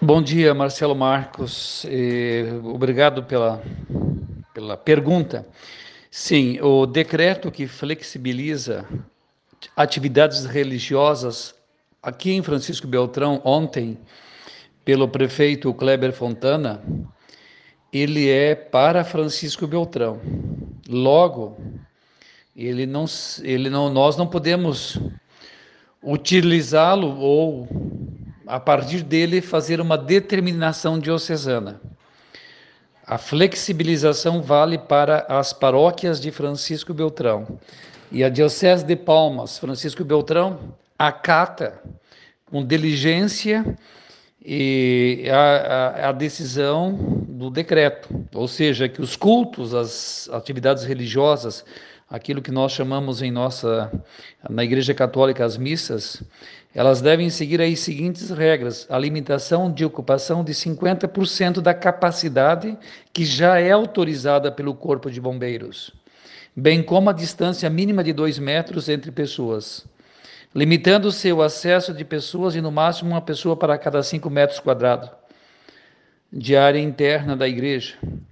Bom dia, Marcelo Marcos. Obrigado pela pergunta. Sim, o decreto que flexibiliza atividades religiosas aqui em Francisco Beltrão, ontem, pelo prefeito Kleber Fontana, ele é para Francisco Beltrão. Logo, nós não podemos utilizá-lo ou, a partir dele, fazer uma determinação diocesana. A flexibilização vale para as paróquias de Francisco Beltrão. E a Diocese de Palmas, Francisco Beltrão, acata com diligência a decisão do decreto, ou seja, que os cultos, as atividades religiosas, aquilo que nós chamamos na Igreja Católica as missas, elas devem seguir as seguintes regras: a limitação de ocupação de 50% da capacidade que já é autorizada pelo Corpo de Bombeiros, bem como a distância mínima de 2 metros entre pessoas, limitando-se o acesso de pessoas e no máximo uma pessoa para cada 5 metros quadrados de área interna da igreja.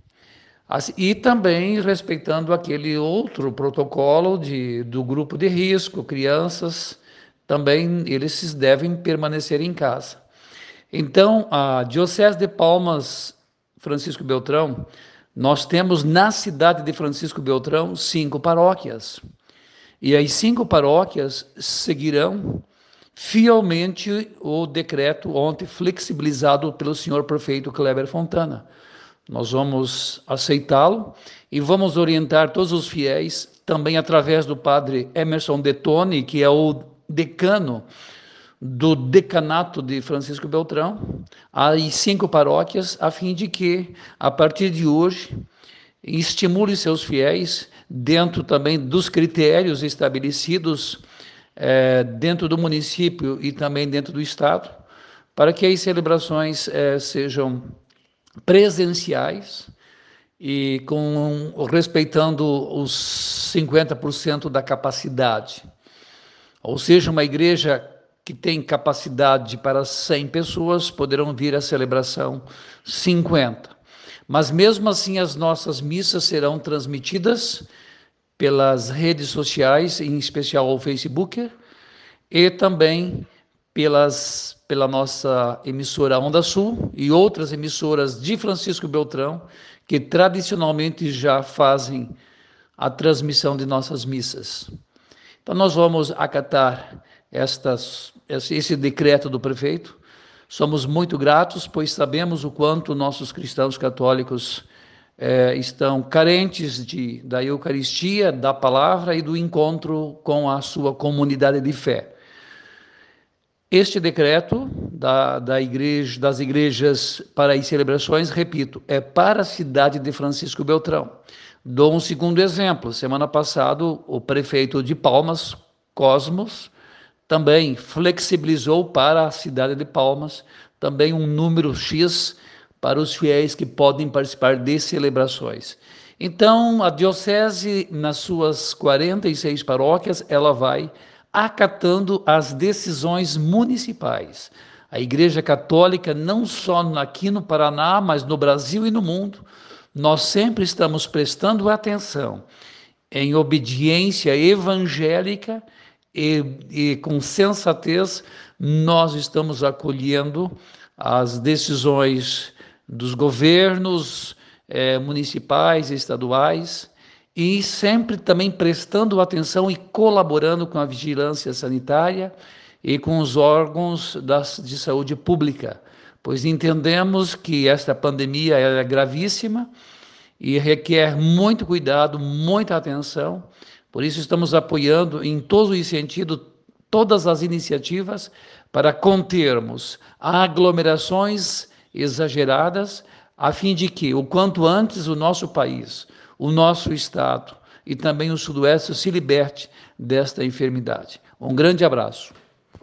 E também respeitando aquele outro protocolo do grupo de risco, crianças, também eles devem permanecer em casa. Então, a Diocese de Palmas, Francisco Beltrão, nós temos na cidade de Francisco Beltrão 5 paróquias. E as 5 paróquias seguirão fielmente o decreto ontem flexibilizado pelo senhor prefeito Kleber Fontana. Nós vamos aceitá-lo e vamos orientar todos os fiéis, também através do padre Emerson Detoni, que é o decano do decanato de Francisco Beltrão, às 5 paróquias, a fim de que, a partir de hoje, estimule seus fiéis, dentro também dos critérios estabelecidos dentro do município e também dentro do estado, para que as celebrações sejam presenciais e respeitando os 50% da capacidade. Ou seja, uma igreja que tem capacidade para 100 pessoas, poderão vir à celebração 50. Mas mesmo assim as nossas missas serão transmitidas pelas redes sociais, em especial o Facebook, e também pela nossa emissora Onda Sul e outras emissoras de Francisco Beltrão, que tradicionalmente já fazem a transmissão de nossas missas. Então nós vamos acatar esse decreto do prefeito. Somos muito gratos, pois sabemos o quanto nossos cristãos católicos estão carentes da Eucaristia, da palavra e do encontro com a sua comunidade de fé. Este decreto das igrejas para as celebrações, repito, é para a cidade de Francisco Beltrão. Dou um segundo exemplo. Semana passada, o prefeito de Palmas, Cosmos, também flexibilizou para a cidade de Palmas também um número X para os fiéis que podem participar de celebrações. Então, a diocese, nas suas 46 paróquias, ela vai acatando as decisões municipais. A Igreja Católica, não só aqui no Paraná, mas no Brasil e no mundo, nós sempre estamos prestando atenção em obediência evangélica e com sensatez, nós estamos acolhendo as decisões dos governos municipais e estaduais e sempre também prestando atenção e colaborando com a vigilância sanitária e com os órgãos de saúde pública, pois entendemos que esta pandemia é gravíssima e requer muito cuidado, muita atenção. Por isso estamos apoiando em todos os sentidos todas as iniciativas para contermos aglomerações exageradas, a fim de que, o quanto antes, o nosso país, o nosso estado e também o Sudoeste se liberte desta enfermidade. Um grande abraço.